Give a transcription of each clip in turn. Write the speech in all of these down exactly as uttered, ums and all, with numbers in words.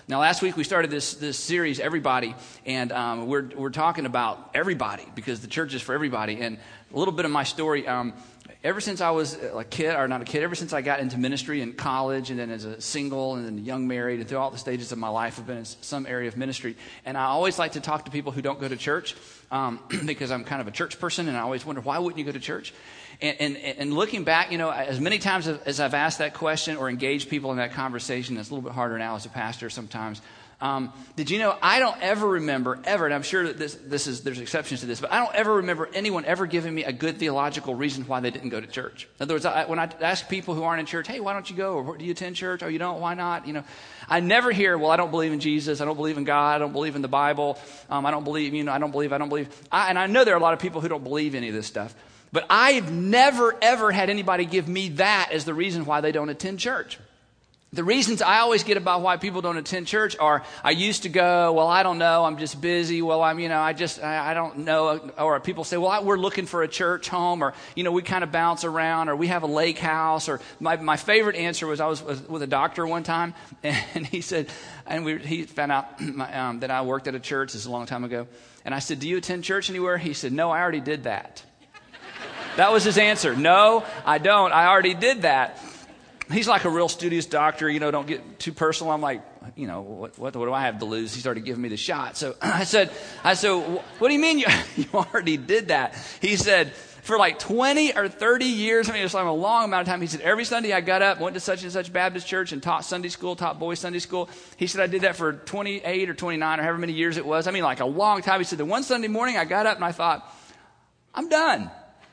Now, last week we started this this series, Everybody, and um, we're we're talking about everybody because the church is for everybody. And a little bit of my story. Um, ever since I was a kid, or not a kid, ever since I got into ministry in college, and then as a single, and then young married, and through all the stages of my life, I've been in some area of ministry. And I always like to talk to people who don't go to church um, because I'm kind of a church person, and I always wonder, why wouldn't you go to church? And, and, and looking back, you know, as many times as I've asked that question or engaged people in that conversation, it's a little bit harder now as a pastor sometimes. Um, did you know, I don't ever remember, ever, and I'm sure that this, this is, there's exceptions to this, but I don't ever remember anyone ever giving me a good theological reason why they didn't go to church. In other words, I, when I ask people who aren't in church, hey, why don't you go? Or do you attend church? Oh, you don't? Why not? You know, I never hear, well, I don't believe in Jesus. I don't believe in God. I don't believe in the Bible. Um, I don't believe, you know, I don't believe, I don't believe. I, and I know there are a lot of people who don't believe any of this stuff. But I've never, ever had anybody give me that as the reason why they don't attend church. The reasons I always get about why people don't attend church are, I used to go, well, I don't know, I'm just busy, well, I'm, you know, I just, I, I don't know, or people say, well, I, we're looking for a church home, or, you know, we kind of bounce around, or we have a lake house, or my, my favorite answer was, I was, was with a doctor one time, and he said, and we, he found out my, um, that I worked at a church, this is a long time ago, and I said, do you attend church anywhere? He said, no, I already did that. That was his answer. No, I don't. I already did that. He's like a real studious doctor, you know, don't get too personal. I'm like, you know, what, what, what do I have to lose? He's already giving me the shot. So I said, I said, what do you mean you, you already did that? He said, for like twenty or thirty years, I mean, it was like a long amount of time. He said, every Sunday I got up, went to such and such Baptist church and taught Sunday school, taught boys Sunday school. He said, I did that for twenty-eight or twenty-nine or however many years it was. I mean, like a long time. He said, the one Sunday morning I got up and I thought, I'm done.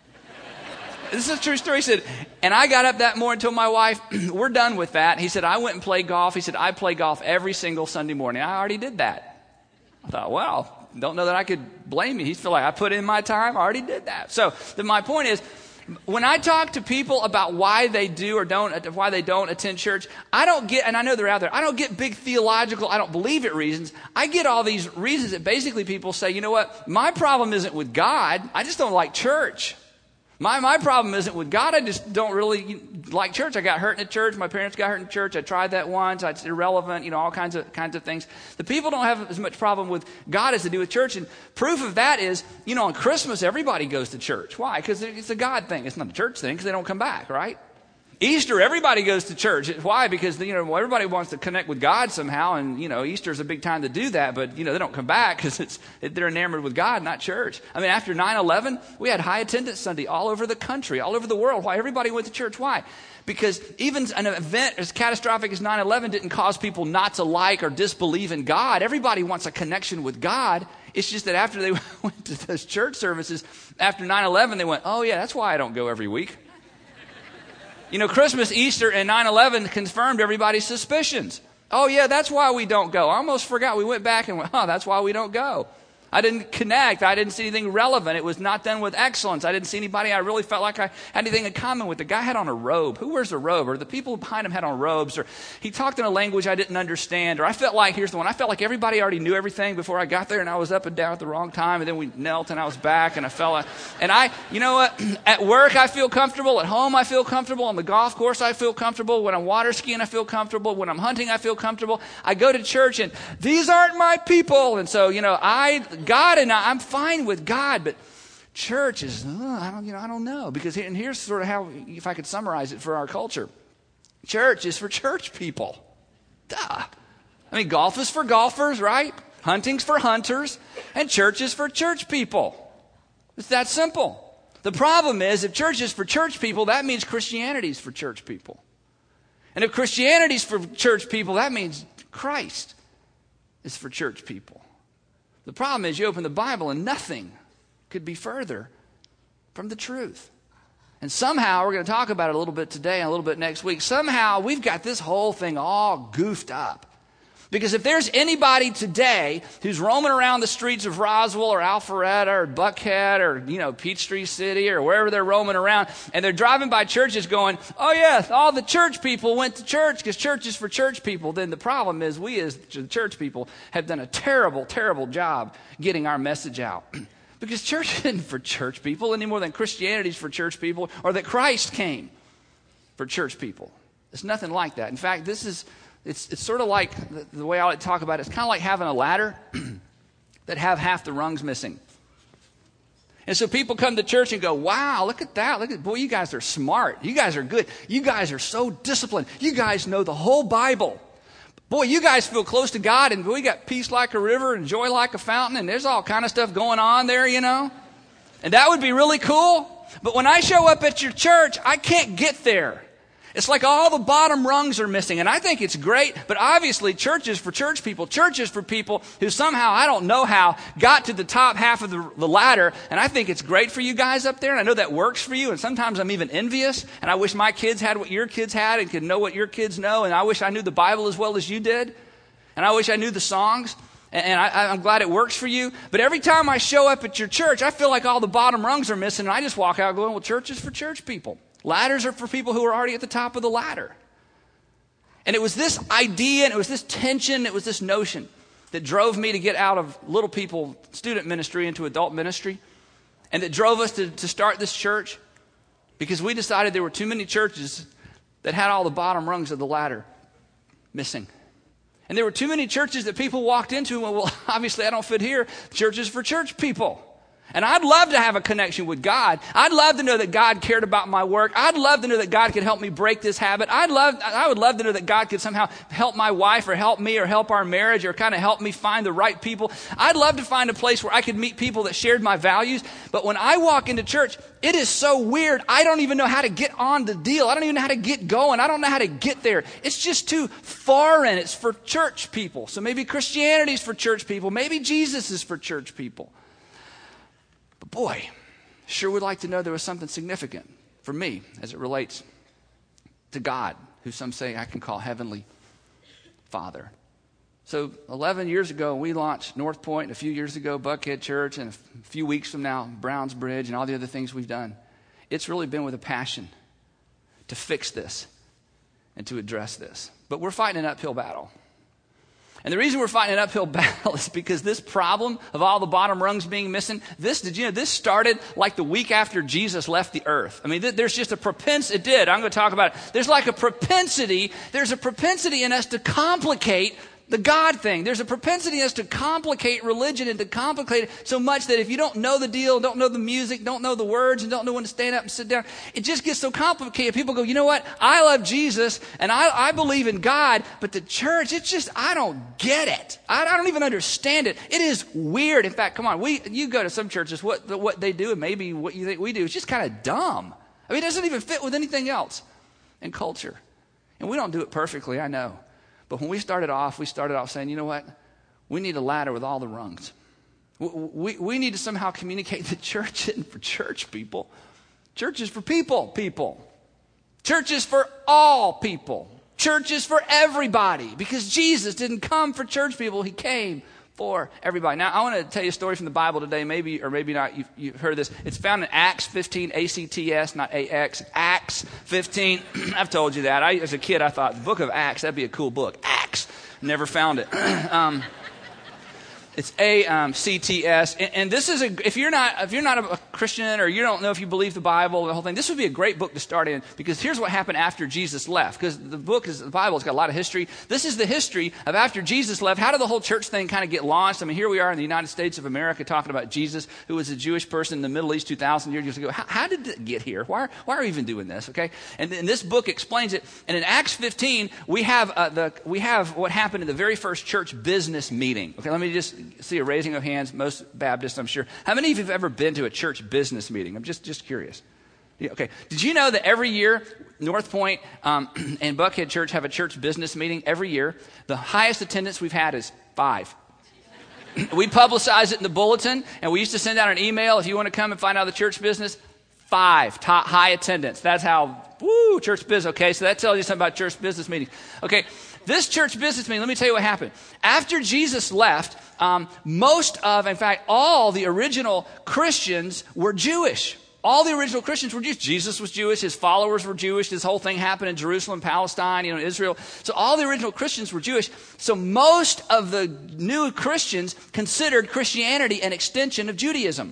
This is a true story. He said, and I got up that morning and told my wife, we're done with that. He said, I went and played golf. He said, I play golf every single Sunday morning. I already did that. I thought, well, don't know that I could blame you. He felt like I put in my time. I already did that. So the, my point is, when I talk to people about why they do or don't, why they don't attend church, I don't get, and I know they're out there, I don't get big theological, I don't believe it reasons. I get all these reasons that basically people say, you know what, my problem isn't with God. I just don't like church. My my problem isn't with God. I just don't really like church. I got hurt in the church. My parents got hurt in church. I tried that once. It's irrelevant. You know, all kinds of kinds of things. The people don't have as much problem with God as they do with church. And proof of that is, you know, on Christmas everybody goes to church. Why? Because it's a God thing. It's not a church thing because they don't come back, right? Easter, everybody goes to church. Why? Because, you know, everybody wants to connect with God somehow, and, you know, Easter is a big time to do that, but, you know, they don't come back because it's they're enamored with God, not church. I mean, after nine eleven, we had high attendance Sunday all over the country, all over the world. Why? Everybody went to church. Why? Because even an event as catastrophic as nine eleven didn't cause people not to like or disbelieve in God. Everybody wants a connection with God. It's just that after they went to those church services, after nine eleven, they went, oh, yeah, that's why I don't go every week. You know, Christmas, Easter, and nine eleven confirmed everybody's suspicions. Oh, yeah, that's why we don't go. I almost forgot. We went back and went, oh, that's why we don't go. I didn't connect. I didn't see anything relevant. It was not done with excellence. I didn't see anybody I really felt like I had anything in common with. The guy had on a robe. Who wears a robe? Or the people behind him had on robes. Or he talked in a language I didn't understand. Or I felt like, here's the one, I felt like everybody already knew everything before I got there, and I was up and down at the wrong time, and then we knelt and I was back and I fell. And I, you know what, at work I feel comfortable. At home I feel comfortable. On the golf course I feel comfortable. When I'm water skiing I feel comfortable. When I'm hunting I feel comfortable. I go to church and these aren't my people. And so, you know, I, God and I, I'm fine with God, but church is, uh, I don't, you know, I don't know. Because, and here's sort of how, if I could summarize it for our culture. Church is for church people. Duh. I mean, golf is for golfers, right? Hunting's for hunters. And church is for church people. It's that simple. The problem is, if church is for church people, that means Christianity is for church people. And if Christianity is for church people, that means Christ is for church people. The problem is you open the Bible and nothing could be further from the truth. And somehow, we're going to talk about it a little bit today and a little bit next week, somehow we've got this whole thing all goofed up. Because if there's anybody today who's roaming around the streets of Roswell or Alpharetta or Buckhead or, you know, Peachtree City or wherever they're roaming around, and they're driving by churches going, oh, yes, all the church people went to church because church is for church people, then the problem is we as the church people have done a terrible, terrible job getting our message out. Because church isn't for church people any more than Christianity is for church people or that Christ came for church people. It's nothing like that. In fact, this is It's, it's sort of like, the, the way I like to talk about it, it's kind of like having a ladder that have half the rungs missing. And so people come to church and go, wow, look at that. Look at, boy, you guys are smart. You guys are good. You guys are so disciplined. You guys know the whole Bible. Boy, you guys feel close to God, and we got peace like a river and joy like a fountain, and there's all kind of stuff going on there, you know. And that would be really cool. But when I show up at your church, I can't get there. It's like all the bottom rungs are missing. And I think it's great, but obviously church is for church people. Church is for people who somehow, I don't know how, got to the top half of the, the ladder. And I think it's great for you guys up there. And I know that works for you. And sometimes I'm even envious. And I wish my kids had what your kids had and could know what your kids know. And I wish I knew the Bible as well as you did. And I wish I knew the songs. And I, I'm glad it works for you. But every time I show up at your church, I feel like all the bottom rungs are missing. And I just walk out going, well, church is for church people. Ladders are for people who are already at the top of the ladder. And it was this idea, and it was this tension, it was this notion that drove me to get out of little people student ministry into adult ministry, and that drove us to, to start this church, because we decided there were too many churches that had all the bottom rungs of the ladder missing. And there were too many churches that people walked into and went, well, obviously I don't fit here. Church is for church people. And I'd love to have a connection with God. I'd love to know that God cared about my work. I'd love to know that God could help me break this habit. I'd love, I would love to know that God could somehow help my wife or help me or help our marriage or kind of help me find the right people. I'd love to find a place where I could meet people that shared my values. But when I walk into church, it is so weird. I don't even know how to get on the deal. I don't even know how to get going. I don't know how to get there. It's just too foreign. It's for church people. So maybe Christianity is for church people. Maybe Jesus is for church people. But boy, sure would like to know there was something significant for me as it relates to God, who some say I can call Heavenly Father. So eleven years ago, we launched North Point, and a few years ago, Buckhead Church, and a few weeks from now, Browns Bridge, and all the other things we've done. It's really been with a passion to fix this and to address this. But we're fighting an uphill battle. And the reason we're fighting an uphill battle is because this problem of all the bottom rungs being missing, this, did you know, this started like the week after Jesus left the earth. I mean, th- there's just a propensity, it did, I'm going to talk about it. There's like a propensity, there's a propensity in us to complicate the God thing. There's a propensity in us to complicate religion and to complicate it so much that if you don't know the deal, don't know the music, don't know the words, and don't know when to stand up and sit down, it just gets so complicated. People go, you know what? I love Jesus and I, I believe in God, but the church, it's just, I don't get it. I, I don't even understand it. It is weird. In fact, come on, we you go to some churches, what, what they do and maybe what you think we do is just kind of dumb. I mean, it doesn't even fit with anything else in culture. And we don't do it perfectly, I know. But when we started off, we started off saying, you know what? We need a ladder with all the rungs. We, we, we need to somehow communicate the church isn't for church people. Church is for people, people. Church is for all people. Church is for everybody. Because Jesus didn't come for church people. He came for everybody. Now, I want to tell you a story from the Bible today, maybe or maybe not. You've, you've heard of this. It's found in Acts fifteen, A C T S, not A X. Acts fifteen. I've told you that. I, as a kid, I thought the book of Acts, that'd be a cool book. Acts. Never found it. um, It's A C T S, and, and this is a. If you're not, if you're not a, a Christian, or you don't know if you believe the Bible, the whole thing, this would be a great book to start in, because here's what happened after Jesus left. Because the book is the Bible; it's got a lot of history. This is the history of after Jesus left. How did the whole church thing kind of get launched? I mean, here we are in the United States of America talking about Jesus, who was a Jewish person in the Middle East two thousand years ago. How, how did it get here? Why, why are we even doing this? Okay, and, and this book explains it. And in Acts fifteen, we have uh, the we have what happened in the very first church business meeting. Okay, let me just see a raising of hands. Most Baptists, I'm sure. How many of you have ever been to a church business meeting? I'm just, just curious. Yeah, okay. Did you know that every year, North Point um, and Buckhead Church have a church business meeting every year? The highest attendance we've had is five. We publicize it in the bulletin, and we used to send out an email, if you want to come and find out the church business, five, top, high attendance. That's how, woo, church business. Okay, so that tells you something about church business meetings. Okay, this church business meeting, let me tell you what happened. After Jesus left, um, most of, in fact, all the original Christians were Jewish. All the original Christians were Jewish. Jesus was Jewish. His followers were Jewish. This whole thing happened in Jerusalem, Palestine, you know, Israel. So all the original Christians were Jewish. So most of the new Christians considered Christianity an extension of Judaism.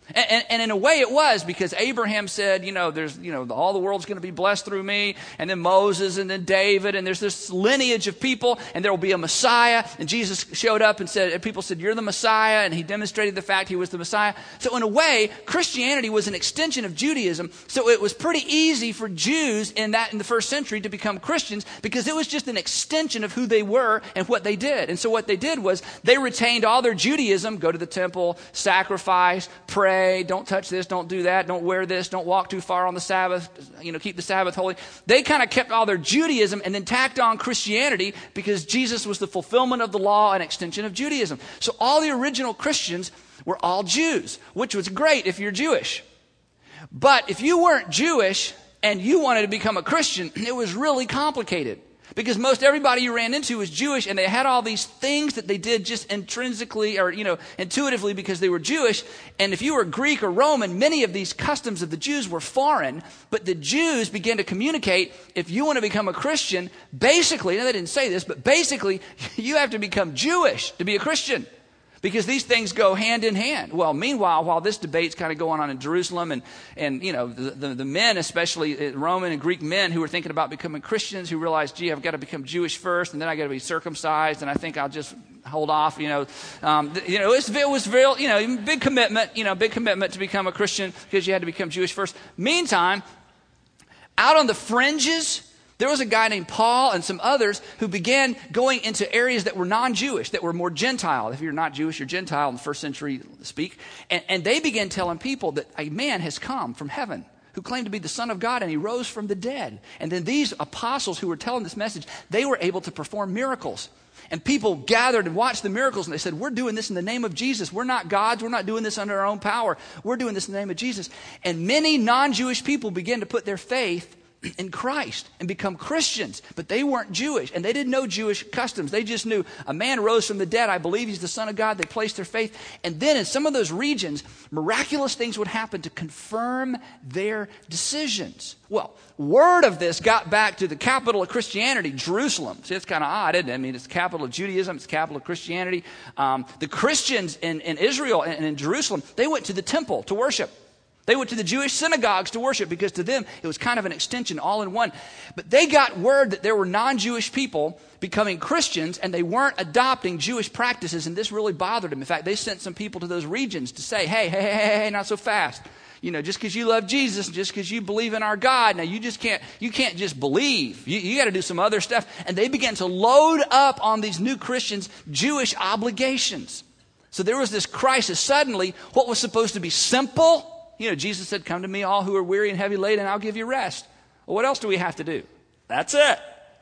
And, and, and in a way it was, because Abraham said, you know, there's, you know, all the world's going to be blessed through me, and then Moses, and then David, and there's this lineage of people, and there will be a Messiah. And Jesus showed up and said, and people said, you're the Messiah, and he demonstrated the fact he was the Messiah. So in a way, Christianity was an extension of Judaism. So it was pretty easy for Jews in that in the first century to become Christians, because it was just an extension of who they were and what they did. And so what they did was they retained all their Judaism: go to the temple, sacrifice, pray, don't touch this, don't do that, don't wear this, don't walk too far on the Sabbath, you know, keep the Sabbath holy. They kind of kept all their Judaism and then tacked on Christianity, because Jesus was the fulfillment of the law and extension of Judaism. So all the original Christians were all Jews, which was great if you're Jewish. But if you weren't Jewish and you wanted to become a Christian, it was really complicated. Because most everybody you ran into was Jewish, and they had all these things that they did just intrinsically or, you know, intuitively because they were Jewish. And if you were Greek or Roman, many of these customs of the Jews were foreign. But the Jews began to communicate, if you want to become a Christian, basically, and they didn't say this, but basically, you have to become Jewish to be a Christian. Because these things go hand in hand. Well, meanwhile, while this debate's kind of going on in Jerusalem, and, and you know, the, the, the men, especially Roman and Greek men who were thinking about becoming Christians, who realized, gee, I've got to become Jewish first, and then I got to be circumcised, and I think I'll just hold off, you know. Um, you know, it was, it was real, you know, big commitment, you know, big commitment to become a Christian, because you had to become Jewish first. Meantime, out on the fringes, there was a guy named Paul and some others who began going into areas that were non-Jewish, that were more Gentile. If you're not Jewish, you're Gentile in the first century speak. And, and they began telling people that a man has come from heaven who claimed to be the Son of God, and he rose from the dead. And then these apostles who were telling this message, they were able to perform miracles. And people gathered and watched the miracles, and they said, we're doing this in the name of Jesus. We're not gods. We're not doing this under our own power. We're doing this in the name of Jesus. And many non-Jewish people began to put their faith in Christ and become Christians, but they weren't Jewish, and they didn't know Jewish customs. They just knew a man rose from the dead. I believe he's the Son of God. They placed their faith. And then in some of those regions, miraculous things would happen to confirm their decisions. Well, word of this got back to the capital of Christianity, Jerusalem. See, it's kind of odd, isn't it? I mean, it's the capital of Judaism. It's the capital of Christianity. Um, the Christians in, in Israel and in Jerusalem, they went to the temple to worship. They went to the Jewish synagogues to worship, because to them it was kind of an extension all in one. But they got word that there were non-Jewish people becoming Christians, and they weren't adopting Jewish practices, and this really bothered them. In fact, they sent some people to those regions to say, hey, hey, hey, hey, not so fast. You know, just because you love Jesus, just because you believe in our God, now you just can't, you can't just believe. You, you got to do some other stuff. And they began to load up on these new Christians Jewish obligations. So there was this crisis. Suddenly, what was supposed to be simple, you know, Jesus said, come to me all who are weary and heavy laden, and I'll give you rest. Well, what else do we have to do? That's it.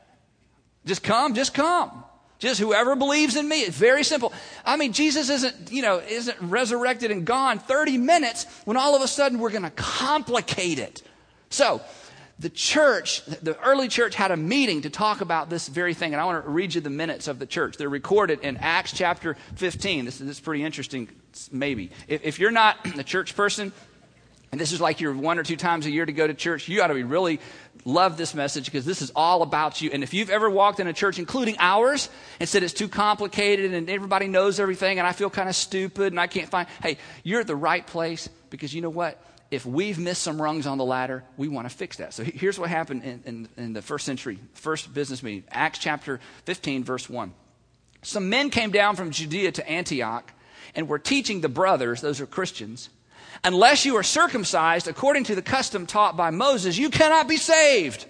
Just come, just come. Just whoever believes in me. It's very simple. I mean, Jesus isn't, you know, isn't resurrected and gone thirty minutes when all of a sudden we're going to complicate it. So the church, the early church had a meeting to talk about this very thing. And I want to read you the minutes of the church. They're recorded in Acts chapter fifteen. This, this is pretty interesting, maybe. If, if you're not a church person, and this is like your one or two times a year to go to church, you ought to be really love this message, because this is all about you. And if you've ever walked in a church, including ours, and said it's too complicated and everybody knows everything and I feel kind of stupid and I can't find, hey, you're at the right place, because you know what? If we've missed some rungs on the ladder, we want to fix that. So here's what happened in, in, in the first century, first business meeting, Acts chapter fifteen, verse one. Some men came down from Judea to Antioch and were teaching the brothers, those are Christians, unless you are circumcised according to the custom taught by Moses, you cannot be saved.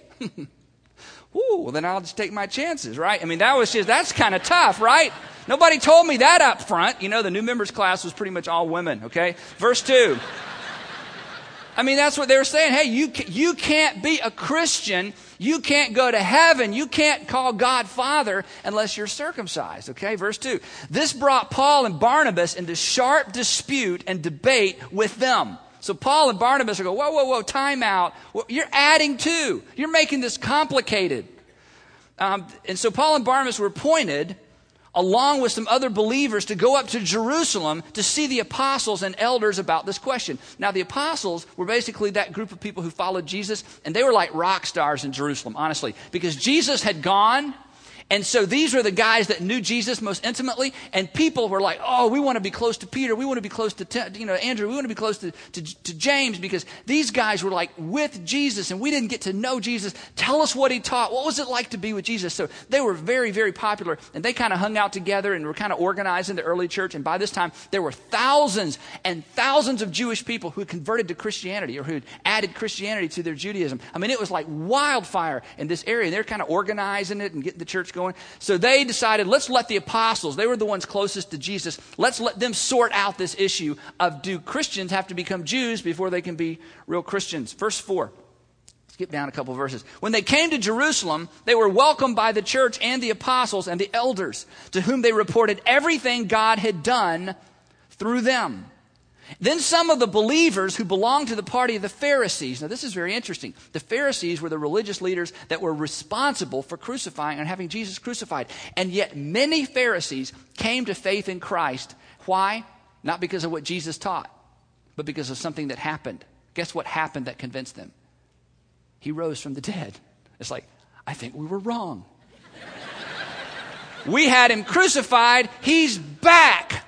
Ooh, well, then I'll just take my chances, right? I mean, that was just, that's kind of tough, right? Nobody told me that up front. You know, the new members class was pretty much all women, okay? Verse two. I mean, that's what they were saying. Hey, you, you can't be a Christian. You can't go to heaven. You can't call God Father unless you're circumcised. Okay, verse two. This brought Paul and Barnabas into sharp dispute and debate with them. So Paul and Barnabas are going, whoa, whoa, whoa, time out. You're adding to. You're making this complicated. Um, and so Paul and Barnabas were appointed, along with some other believers, to go up to Jerusalem to see the apostles and elders about this question. Now, the apostles were basically that group of people who followed Jesus, and they were like rock stars in Jerusalem, honestly, because Jesus had gone, And so these were the guys that knew Jesus most intimately, and people were like, oh, we want to be close to Peter. We want to be close to, you know, Andrew. We want to be close to, to, to James, because these guys were like with Jesus, and we didn't get to know Jesus. Tell us what he taught. What was it like to be with Jesus? So they were very, very popular, and they kind of hung out together and were kind of organized in the early church. And by this time, there were thousands and thousands of Jewish people who had converted to Christianity or who had added Christianity to their Judaism. I mean, it was like wildfire in this area. They're kind of organizing it and getting the church going. So they decided, let's let the apostles, they were the ones closest to Jesus, let's let them sort out this issue of, do Christians have to become Jews before they can be real Christians? Verse four. Skip down a couple of verses. When they came to Jerusalem, they were welcomed by the church and the apostles and the elders, to whom they reported everything God had done through them. Then some of the believers who belonged to the party of the Pharisees. Now this is very interesting. The Pharisees were the religious leaders that were responsible for crucifying and having Jesus crucified. And yet many Pharisees came to faith in Christ. Why? Not because of what Jesus taught, but because of something that happened. Guess what happened that convinced them? He rose from the dead. It's like, I think we were wrong. We had him crucified. He's back.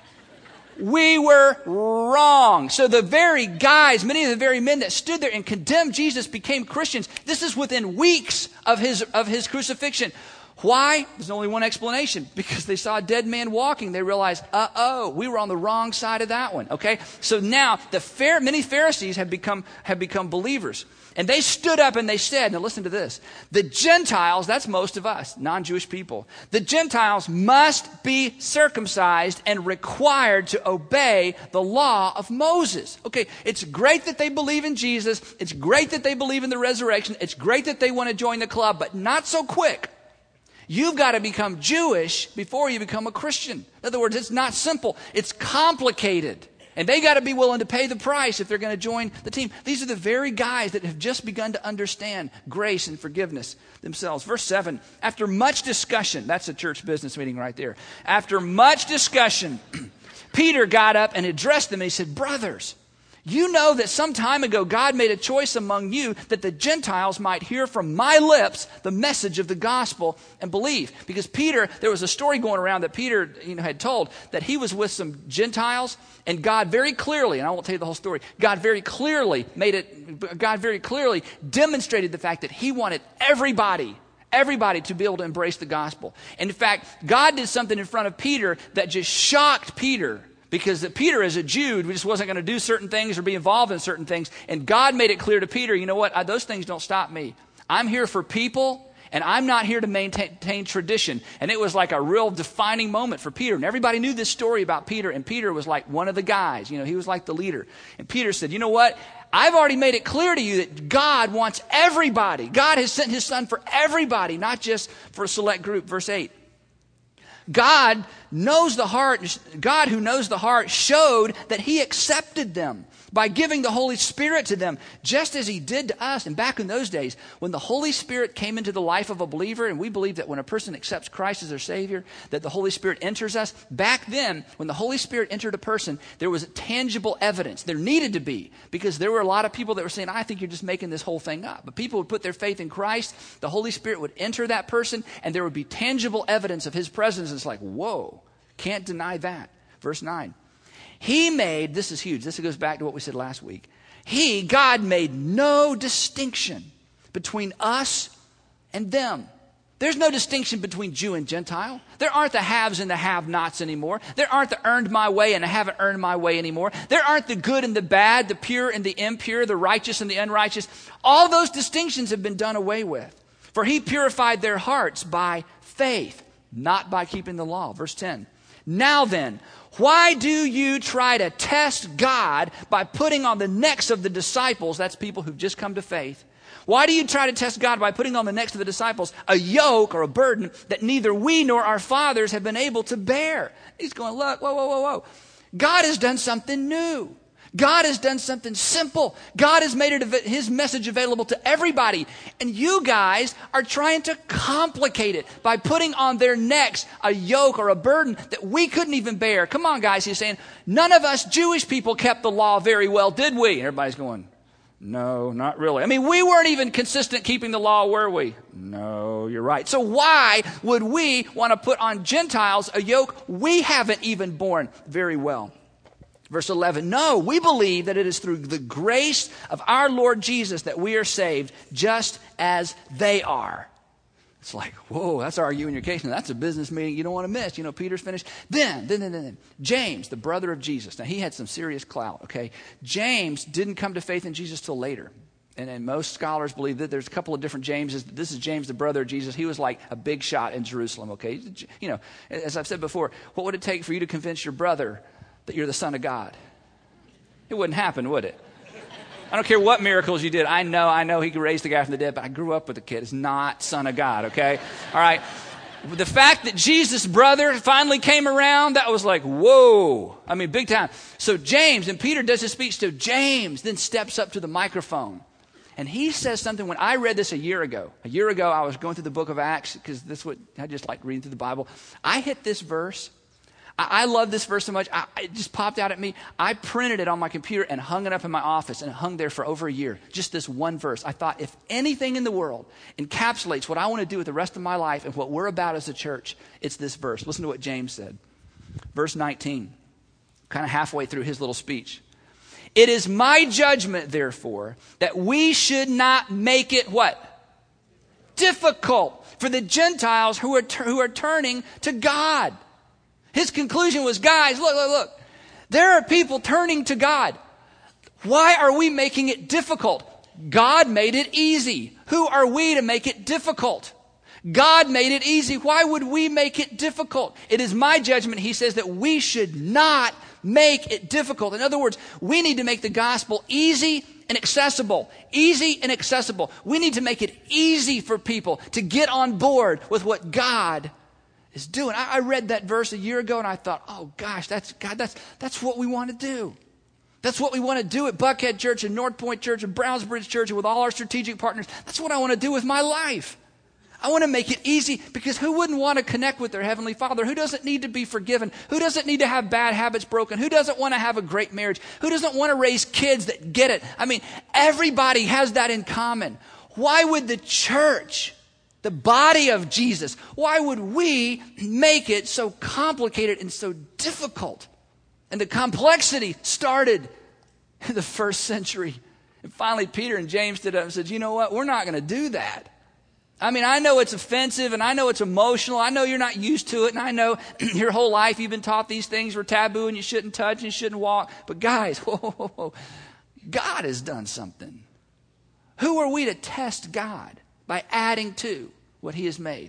We were wrong. So the very guys, many of the very men that stood there and condemned Jesus became Christians. This is within weeks of his, of his crucifixion. Why? There's only one explanation. Because they saw a dead man walking. They realized, uh-oh, we were on the wrong side of that one. Okay? So now the Phar- many Pharisees have become, have become believers. And they stood up and they said, now listen to this, the Gentiles, that's most of us, non-Jewish people, the Gentiles must be circumcised and required to obey the law of Moses. Okay, it's great that they believe in Jesus. It's great that they believe in the resurrection. It's great that they want to join the club, but not so quick. You've got to become Jewish before you become a Christian. In other words, it's not simple. It's complicated. And they got to be willing to pay the price if they're going to join the team. These are the very guys that have just begun to understand grace and forgiveness themselves. Verse seven, after much discussion, that's a church business meeting right there. After much discussion, Peter got up and addressed them and he said, brothers, you know that some time ago God made a choice among you that the Gentiles might hear from my lips the message of the gospel and believe. Because Peter, there was a story going around that Peter, you know, had told that he was with some Gentiles, and God very clearly, and I won't tell you the whole story, God very clearly made it, God very clearly demonstrated the fact that he wanted everybody Everybody to be able to embrace the gospel. And in fact, God did something in front of Peter that just shocked Peter. Because Peter, as a Jew, just wasn't going to do certain things or be involved in certain things. And God made it clear to Peter, you know what? I, those things don't stop me. I'm here for people, and I'm not here to maintain tradition. And it was like a real defining moment for Peter. And everybody knew this story about Peter. And Peter was like one of the guys. You know, he was like the leader. And Peter said, you know what? I've already made it clear to you that God wants everybody. God has sent his son for everybody, not just for a select group. Verse eight. God knows the heart. God, who knows the heart, showed that he accepted them by giving the Holy Spirit to them, just as he did to us. And back in those days, when the Holy Spirit came into the life of a believer, and we believe that when a person accepts Christ as their Savior, that the Holy Spirit enters us. Back then, when the Holy Spirit entered a person, there was tangible evidence. There needed to be, because there were a lot of people that were saying, I think you're just making this whole thing up. But people would put their faith in Christ, the Holy Spirit would enter that person, and there would be tangible evidence of his presence. It's like, whoa, can't deny that. Verse nine. He made, this is huge, this goes back to what we said last week. He, God, made no distinction between us and them. There's no distinction between Jew and Gentile. There aren't the haves and the have-nots anymore. There aren't the earned my way and I haven't earned my way anymore. There aren't the good and the bad, the pure and the impure, the righteous and the unrighteous. All those distinctions have been done away with. For he purified their hearts by faith, not by keeping the law. Verse ten. Now then, why do you try to test God by putting on the necks of the disciples, that's people who've just come to faith, why do you try to test God by putting on the necks of the disciples a yoke or a burden that neither we nor our fathers have been able to bear? He's going, look, whoa, whoa, whoa, whoa. God has done something new. God has done something simple. God has made it, his message available to everybody. And you guys are trying to complicate it by putting on their necks a yoke or a burden that we couldn't even bear. Come on, guys. He's saying, none of us Jewish people kept the law very well, did we? And everybody's going, No, not really. I mean, we weren't even consistent keeping the law, were we? No, you're right. So why would we want to put on Gentiles a yoke we haven't even borne very well? Verse eleven, no, we believe that it is through the grace of our Lord Jesus that we are saved, just as they are. It's like, whoa, that's arguing your case. Now, that's a business meeting you don't want to miss. You know, Peter's finished. Then, then, then, then, James, the brother of Jesus. Now, he had some serious clout, okay? James didn't come to faith in Jesus till later. And, and most scholars believe that there's a couple of different Jameses. This is James, the brother of Jesus. He was like a big shot in Jerusalem, okay? You know, as I've said before, what would it take for you to convince your brother that you're the Son of God? It wouldn't happen, would it? I don't care what miracles you did. I know, I know he could raise the guy from the dead, but I grew up with a kid. It's not Son of God, okay? All right. The fact that Jesus' brother finally came around, that was like, whoa. I mean, big time. So James, and Peter does his speech to James, then steps up to the microphone. And he says something. When I read this a year ago, a year ago I was going through the book of Acts, because this is what I just like reading through the Bible. I hit this verse. I love this verse so much. I, it just popped out at me. I printed it on my computer and hung it up in my office, and it hung there for over a year. Just this one verse. I thought, if anything in the world encapsulates what I want to do with the rest of my life and what we're about as a church, it's this verse. Listen to what James said. Verse nineteen, kind of halfway through his little speech. It is my judgment, therefore, that we should not make it what? Difficult for the Gentiles who are, who are turning to God. His conclusion was, guys, look, look, look. There are people turning to God. Why are we making it difficult? God made it easy. Who are we to make it difficult? God made it easy. Why would we make it difficult? It is my judgment, he says, that we should not make it difficult. In other words, we need to make the gospel easy and accessible. Easy and accessible. We need to make it easy for people to get on board with what God is doing. I, I read that verse a year ago and I thought, oh gosh, that's God, that's that's what we want to do. That's what we want to do at Buckhead Church and North Point Church and Brownsbridge Church and with all our strategic partners. That's what I want to do with my life. I want to make it easy, because who wouldn't want to connect with their Heavenly Father? Who doesn't need to be forgiven? Who doesn't need to have bad habits broken? Who doesn't want to have a great marriage? Who doesn't want to raise kids that get it? I mean, everybody has that in common. Why would the church, the body of Jesus, why would we make it so complicated and so difficult? And the complexity started in the first century. And finally, Peter and James stood up and said, you know what? We're not going to do that. I mean, I know it's offensive and I know it's emotional. I know you're not used to it. And I know your whole life you've been taught these things were taboo and you shouldn't touch and you shouldn't walk. But guys, whoa, whoa, whoa, God has done something. Who are we to test God by adding to what he has made?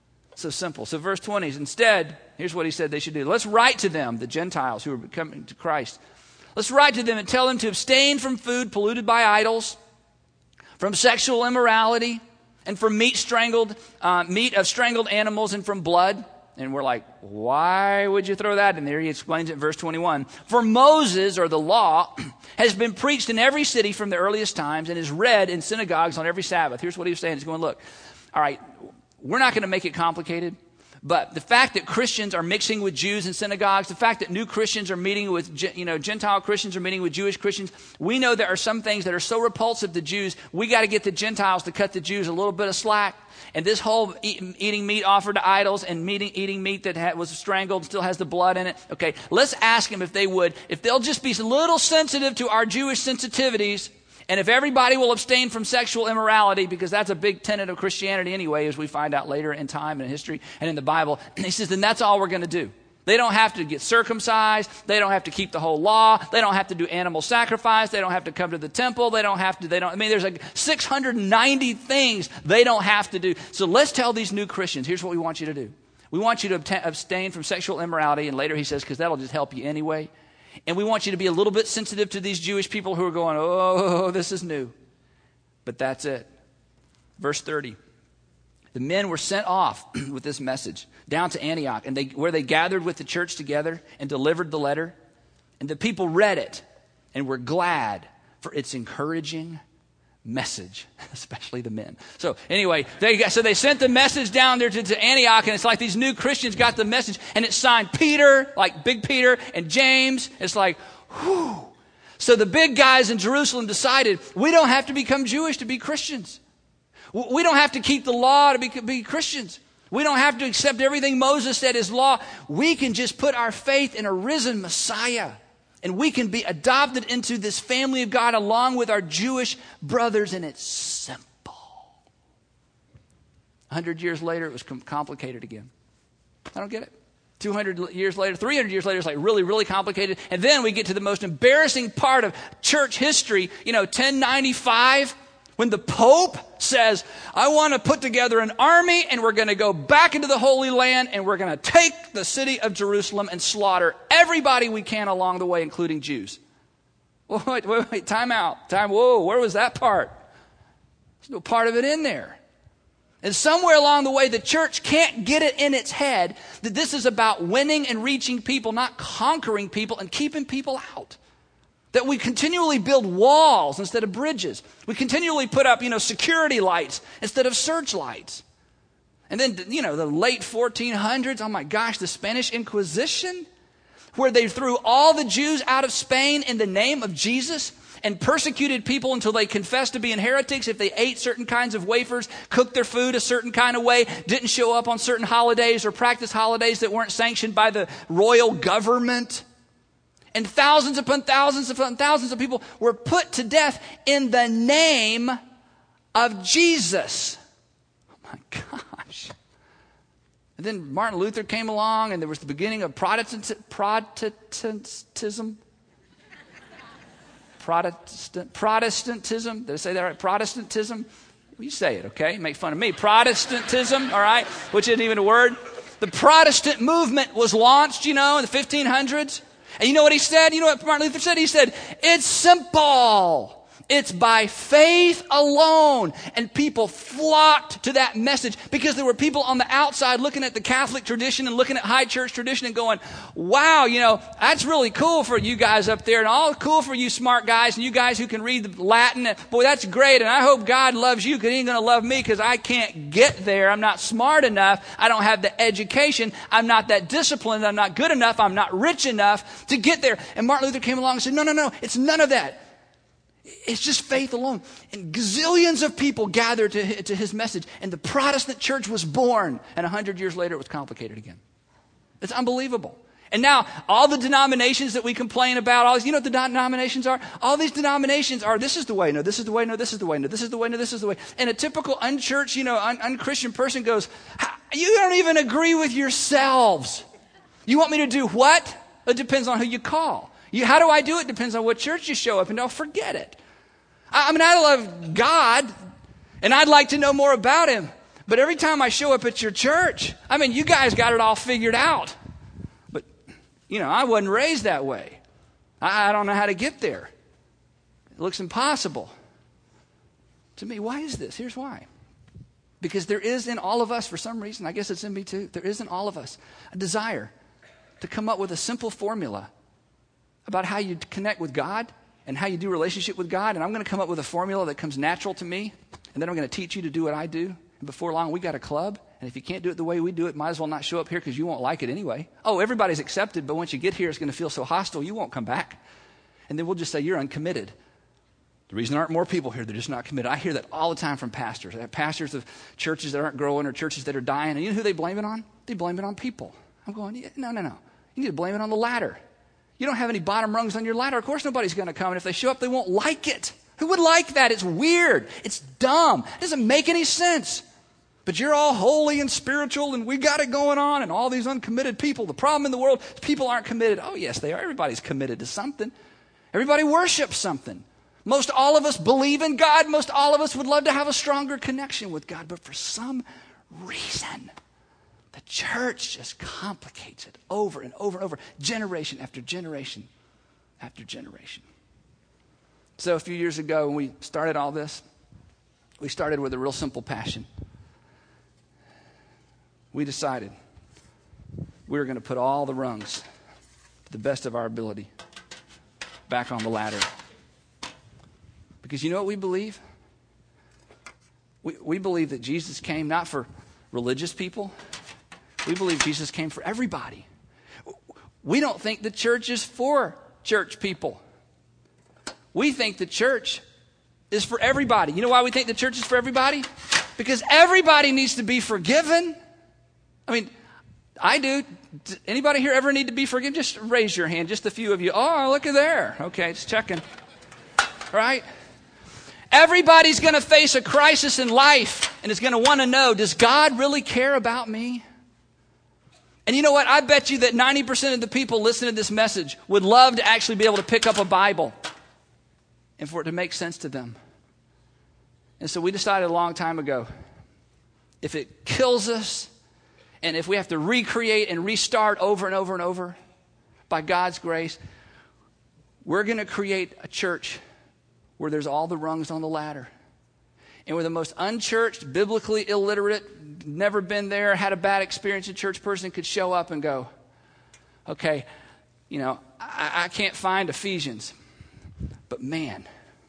So simple. So verse twenty is, instead, here's what he said they should do. Let's write to them, the Gentiles who are coming to Christ. Let's write to them and tell them to abstain from food polluted by idols, from sexual immorality, and from meat strangled, uh, meat of strangled animals, and from blood. And we're like, why would you throw that in there? He explains it in verse twenty-one. For Moses, or the law, has been preached in every city from the earliest times and is read in synagogues on every Sabbath. Here's what he was saying. He's going, look, all right, we're not going to make it complicated. But the fact that Christians are mixing with Jews in synagogues, the fact that new Christians are meeting with, you know, Gentile Christians are meeting with Jewish Christians, we know there are some things that are so repulsive to Jews, we got to get the Gentiles to cut the Jews a little bit of slack. And this whole eat, eating meat offered to idols and meeting, eating meat that ha- was strangled still has the blood in it. Okay, let's ask them if they would, if they'll just be a little sensitive to our Jewish sensitivities. And if everybody will abstain from sexual immorality, because that's a big tenet of Christianity anyway, as we find out later in time and in history and in the Bible, he says, then that's all we're going to do. They don't have to get circumcised. They don't have to keep the whole law. They don't have to do animal sacrifice. They don't have to come to the temple. They don't have to, they don't, I mean, there's like six hundred ninety things they don't have to do. So let's tell these new Christians, here's what we want you to do. We want you to abstain from sexual immorality. And later he says, because that'll just help you anyway. And we want you to be a little bit sensitive to these Jewish people who are going, oh, this is new. But that's it. Verse thirty. The men were sent off with this message down to Antioch, and they, where they gathered with the church together and delivered the letter. And the people read it and were glad for its encouraging message, especially the men. So anyway, they got, so they sent the message down there to, to Antioch, and it's like these new Christians got the message, and it's signed Peter, like Big Peter, and James. It's like, whew. So the big guys in Jerusalem decided, we don't have to become Jewish to be Christians. We don't have to keep the law to be, be Christians. We don't have to accept everything Moses said is law. We can just put our faith in a risen Messiah. And we can be adopted into this family of God along with our Jewish brothers. And it's simple. A hundred years later, it was com- complicated again. I don't get it. two hundred years later, three hundred years later, it's like really, really complicated. And then we get to the most embarrassing part of church history, you know, ten ninety-five. When the Pope says, I want to put together an army and we're going to go back into the Holy Land and we're going to take the city of Jerusalem and slaughter everybody we can along the way, including Jews. Wait, wait, wait, time out. Time, whoa, where was that part? There's no part of it in there. And somewhere along the way, the church can't get it in its head that this is about winning and reaching people, not conquering people and keeping people out. That we continually build walls instead of bridges. We continually put up, you know, security lights instead of searchlights. And then, you know, the late fourteen hundreds, oh my gosh, the Spanish Inquisition, where they threw all the Jews out of Spain in the name of Jesus and persecuted people until they confessed to being heretics if they ate certain kinds of wafers, cooked their food a certain kind of way, didn't show up on certain holidays or practice holidays that weren't sanctioned by the royal government. And thousands upon thousands upon thousands of people were put to death in the name of Jesus. Oh my gosh. And then Martin Luther came along and there was the beginning of Protestant, Protestantism. Protestant, Protestantism. Did I say that right? Protestantism. You say it, okay? Make fun of me. Protestantism, all right? Which isn't even a word. The Protestant movement was launched, you know, in the fifteen hundreds. And you know what he said? You know what Martin Luther said? He said, it's simple. It's by faith alone. And people flocked to that message because there were people on the outside looking at the Catholic tradition and looking at high church tradition and going, wow, you know, that's really cool for you guys up there and all cool for you smart guys and you guys who can read the Latin. Boy, that's great. And I hope God loves you because he ain't going to love me because I can't get there. I'm not smart enough. I don't have the education. I'm not that disciplined. I'm not good enough. I'm not rich enough to get there. And Martin Luther came along and said, no, no, no, it's none of that. It's just faith alone. And gazillions of people gathered to, to his message. And the Protestant church was born. And a hundred years later, it was complicated again. It's unbelievable. And now, all the denominations that we complain about, all these, you know what the denominations are? All these denominations are, this is the way, no, this is the way, no, this is the way, no, this is the way, no, this is the way. And a typical unchurched, you know, un- unchristian person goes, you don't even agree with yourselves. You want me to do what? It depends on who you call. You, how do I do it? Depends on what church you show up and don't forget it. I, I mean, I love God and I'd like to know more about him. But every time I show up at your church, I mean, you guys got it all figured out. But, you know, I wasn't raised that way. I, I don't know how to get there. It looks impossible. To me, why is this? Here's why. Because there is in all of us, for some reason, I guess it's in me too, there is in all of us a desire to come up with a simple formula about how you connect with God and how you do relationship with God. And I'm going to come up with a formula that comes natural to me. And then I'm going to teach you to do what I do. And before long, we got a club. And if you can't do it the way we do it, might as well not show up here because you won't like it anyway. Oh, everybody's accepted. But once you get here, it's going to feel so hostile, you won't come back. And then we'll just say, you're uncommitted. The reason there aren't more people here, they're just not committed. I hear that all the time from pastors. I have pastors of churches that aren't growing or churches that are dying. And you know who they blame it on? They blame it on people. I'm going, yeah, no, no, no. You need to blame it on the ladder. You don't have any bottom rungs on your ladder. Of course nobody's going to come. And if they show up, they won't like it. Who would like that? It's weird. It's dumb. It doesn't make any sense. But you're all holy and spiritual and we got it going on and all these uncommitted people. The problem in the world is people aren't committed. Oh, yes, they are. Everybody's committed to something. Everybody worships something. Most all of us believe in God. Most all of us would love to have a stronger connection with God. But for some reason, the church just complicates it over and over and over, generation after generation after generation. So a few years ago when we started all this, we started with a real simple passion. We decided we were going to put all the rungs, to the best of our ability, back on the ladder. Because you know what we believe? We, we believe that Jesus came not for religious people. We believe Jesus came for everybody. We don't think the church is for church people. we think the church is for everybody. You know why we think the church is for everybody? Because everybody needs to be forgiven. I mean, I do. Does anybody here ever need to be forgiven? Just raise your hand, just a few of you. Oh, look at there. Okay, just checking. Right? Everybody's going to face a crisis in life and is going to want to know, does God really care about me? And you know what? I bet you that ninety percent of the people listening to this message would love to actually be able to pick up a Bible and for it to make sense to them. And so we decided a long time ago, if it kills us and if we have to recreate and restart over and over and over, by God's grace, we're going to create a church where there's all the rungs on the ladder. And where the most unchurched, biblically illiterate, never been there, had a bad experience in church person could show up and go, okay, you know, I, I can't find Ephesians, but man,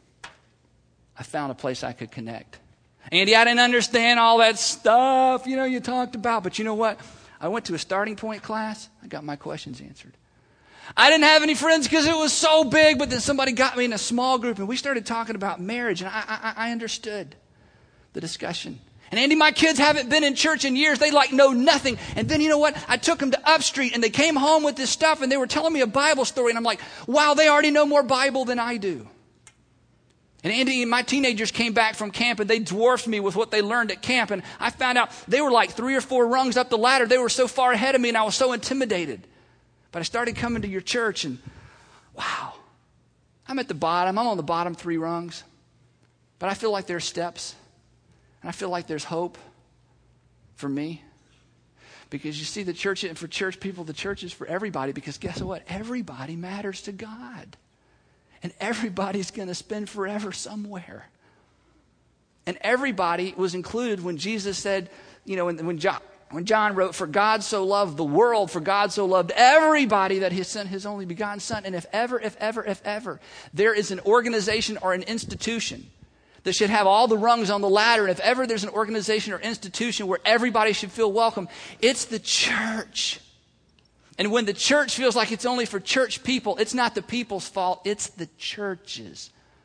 I found a place I could connect. Andy, I didn't understand all that stuff, you know, you talked about, but you know what? I went to a starting point class. I got my questions answered. I didn't have any friends because it was so big, but then somebody got me in a small group and we started talking about marriage, and I, I, I understood the discussion. And Andy, my kids haven't been in church in years. They like know nothing. And then you know what? I took them to Upstreet and they came home with this stuff and they were telling me a Bible story. And I'm like, wow, they already know more Bible than I do. And Andy and my teenagers came back from camp and they dwarfed me with what they learned at camp. And I found out they were like three or four rungs up the ladder. They were so far ahead of me and I was so intimidated. But I started coming to your church and wow, I'm at the bottom. I'm on the bottom three rungs. But I feel like there's steps. And I feel like there's hope for me. Because you see, the church isn't for church people. The church is for everybody. Because guess what? Everybody matters to God. And everybody's going to spend forever somewhere. And everybody was included when Jesus said, you know, when, when, John, when John wrote, for God so loved the world, for God so loved everybody that he sent his only begotten son. And if ever, if ever, if ever, there is an organization or an institution that should have all the rungs on the ladder, and if ever there's an organization or institution where everybody should feel welcome, it's the church. And when the church feels like it's only for church people, it's not the people's fault, it's the church's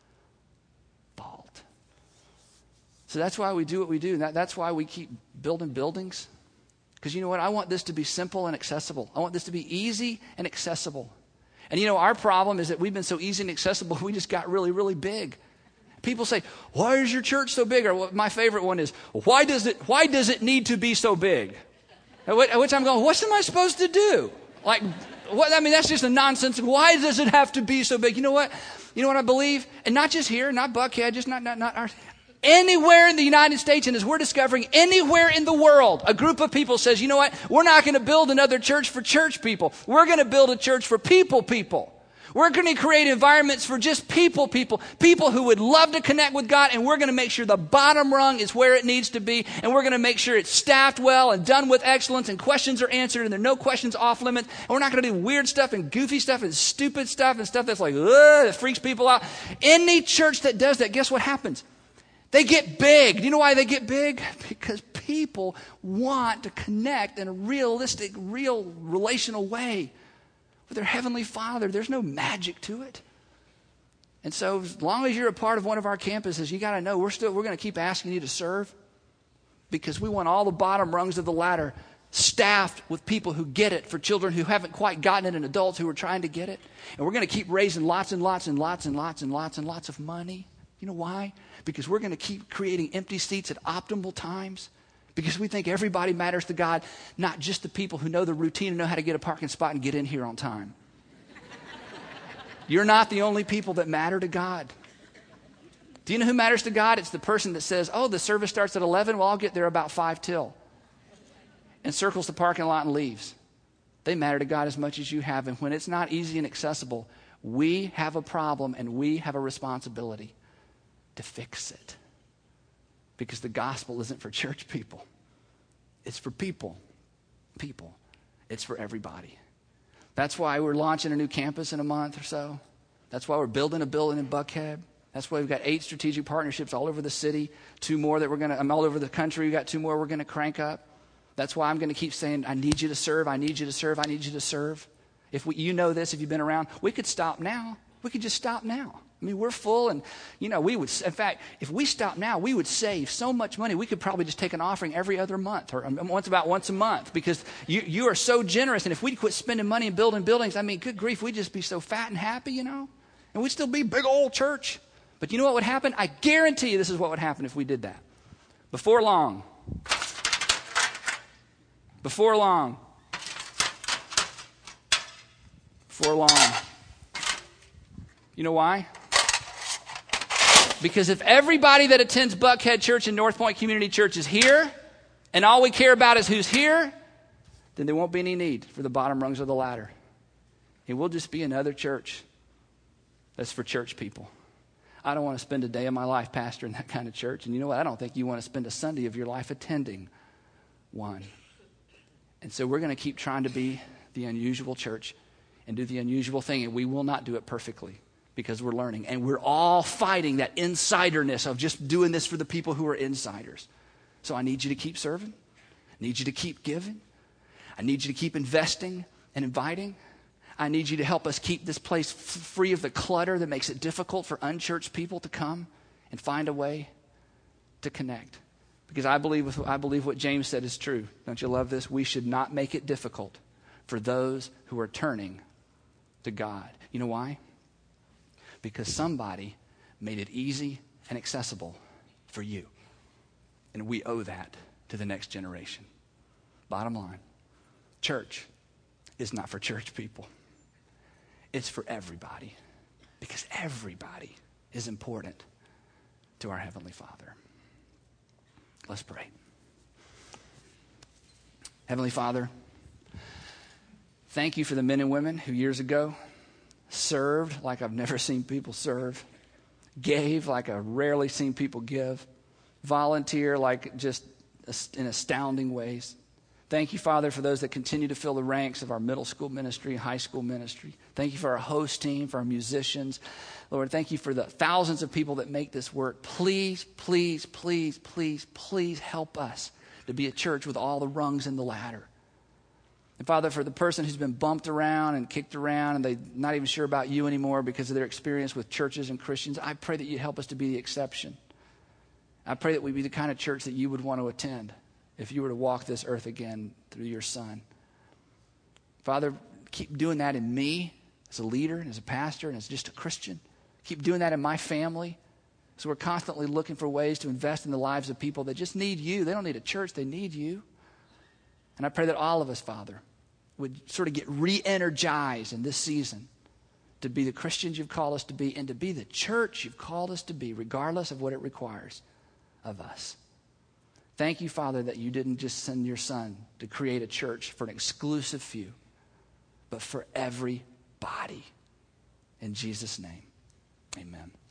fault. So that's why we do what we do. That, that's why we keep building buildings. Because you know what? I want this to be simple and accessible. I want this to be easy and accessible. And you know, our problem is that we've been so easy and accessible, we just got really, really big. People say, why is your church so big? Or my favorite one is, why does it, why does it need to be so big? At which I'm going, what am I supposed to do? Like, what? I mean, that's just a nonsense. Why does it have to be so big? You know what? You know what I believe? And not just here, not Buckhead, just not, not, not ours. Anywhere in the United States, and as we're discovering, anywhere in the world, a group of people says, you know what? We're not going to build another church for church people. We're going to build a church for people people. We're going to create environments for just people, people, people who would love to connect with God, and we're going to make sure the bottom rung is where it needs to be, and we're going to make sure it's staffed well and done with excellence, and questions are answered, and there are no questions off limits, and we're not going to do weird stuff and goofy stuff and stupid stuff and stuff that's like, ugh, that freaks people out. Any church that does that, guess what happens? They get big. Do you know why they get big? Because people want to connect in a realistic, real, relational way with their Heavenly Father. There's no magic to it. And so as long as you're a part of one of our campuses, you got to know we're still we're going to keep asking you to serve, because we want all the bottom rungs of the ladder staffed with people who get it, for children who haven't quite gotten it and adults who are trying to get it. And we're going to keep raising lots and lots and lots and lots and lots and lots of money. You know why? Because we're going to keep creating empty seats at optimal times. Because we think everybody matters to God, not just the people who know the routine and know how to get a parking spot and get in here on time. You're not the only people that matter to God. Do you know who matters to God? It's the person that says, oh, the service starts at eleven. Well, I'll get there about five till. And circles the parking lot and leaves. They matter to God as much as you have. And when it's not easy and accessible, we have a problem and we have a responsibility to fix it. Because the gospel isn't for church people. It's for people. People. It's for everybody. That's why we're launching a new campus in a month or so. That's why we're building a building in Buckhead. That's why we've got eight strategic partnerships all over the city. Two more that we're going to, I'm all over the country. We've got two more we're going to crank up. That's why I'm going to keep saying, I need you to serve. I need you to serve. I need you to serve. If we, you know this, if you've been around, we could stop now. We could just stop now. I mean, we're full, and, you know, we would, in fact, if we stopped now, we would save so much money. We could probably just take an offering every other month, or once about once a month, because you, you are so generous. And if we'd quit spending money and building buildings, I mean, good grief, we'd just be so fat and happy, you know, and we'd still be a big old church. But you know what would happen? I guarantee you this is what would happen if we did that. Before long, before long, before long, you know why? Because if everybody that attends Buckhead Church and North Point Community Church is here, and all we care about is who's here, then there won't be any need for the bottom rungs of the ladder. It will just be another church that's for church people. I don't want to spend a day of my life pastoring that kind of church. And you know what? I don't think you want to spend a Sunday of your life attending one. And so we're going to keep trying to be the unusual church and do the unusual thing, and we will not do it perfectly. Because we're learning. And we're all fighting that insiderness of just doing this for the people who are insiders. So I need you to keep serving. I need you to keep giving. I need you to keep investing and inviting. I need you to help us keep this place f- free of the clutter that makes it difficult for unchurched people to come and find a way to connect. Because I believe, with, I believe what James said is true. Don't you love this? We should not make it difficult for those who are turning to God. You know why? Because somebody made it easy and accessible for you. And we owe that to the next generation. Bottom line, church is not for church people. It's for everybody. Because everybody is important to our Heavenly Father. Let's pray. Heavenly Father, thank you for the men and women who years ago served like I've never seen people serve, gave like I've rarely seen people give, volunteer like just in astounding ways. Thank you, Father, for those that continue to fill the ranks of our middle school ministry, high school ministry. Thank you for our host team, for our musicians. Lord, thank you for the thousands of people that make this work. Please, please, please, please, please help us to be a church with all the rungs in the ladder. And Father, for the person who's been bumped around and kicked around and they're not even sure about you anymore because of their experience with churches and Christians, I pray that you help us to be the exception. I pray that we be the kind of church that you would want to attend if you were to walk this earth again through your Son. Father, keep doing that in me as a leader and as a pastor and as just a Christian. Keep doing that in my family. So we're constantly looking for ways to invest in the lives of people that just need you. They don't need a church, they need you. And I pray that all of us, Father, would sort of get re-energized in this season to be the Christians you've called us to be and to be the church you've called us to be, regardless of what it requires of us. Thank you, Father, that you didn't just send your Son to create a church for an exclusive few, but for everybody. In Jesus' name, amen.